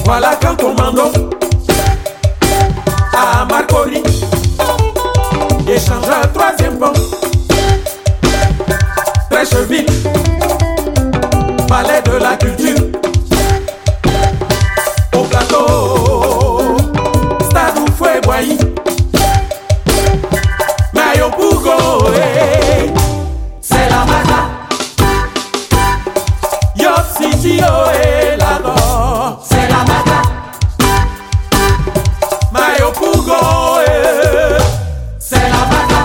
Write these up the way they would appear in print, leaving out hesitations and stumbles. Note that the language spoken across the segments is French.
Voilà quand on mando à Marcory échange un troisième pont. Trècheville, palais de la culture. Au plateau, stade où fouet boyi. Mayo Pougo, c'est la matin. Yo City, là-bas, c'est la matin. Mayo Pougo, c'est la matin.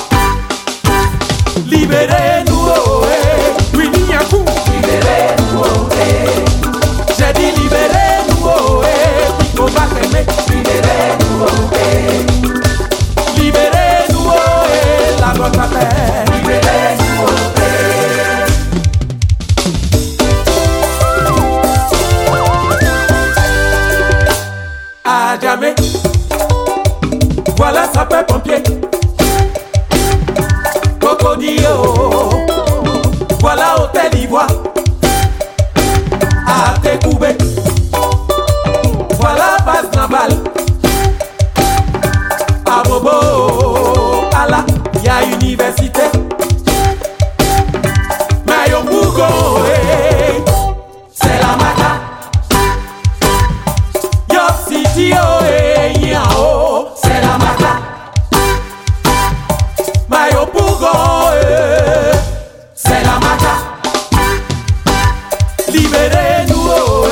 Libérez-nous, Winnie Yakou. Libérez-nous, J'ai dit libérez-nous, Pico Bakeme. libérez-nous, Libérez-nous, la notre affaire. libérez-nous, À jamais, voilà sapeur-pompier. Cocodillo, voilà hôtel Ivoire. À Técoubé, voilà base navale. À Bobo, Allah, y'a université. Mayo Pougo, c'est la matin. Yo City, Yao, c'est la matin. Mayo Pougo, c'est la matin. Libérez-nous,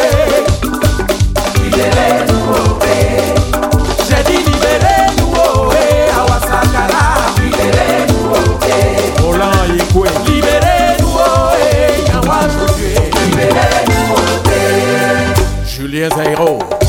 Libérez-nous, j'ai dit libérez-nous, Awasakala. libérez-nous, Roland Yekwe, libérez-nous, Yawa Josué. libérez-nous, Julien Zairo.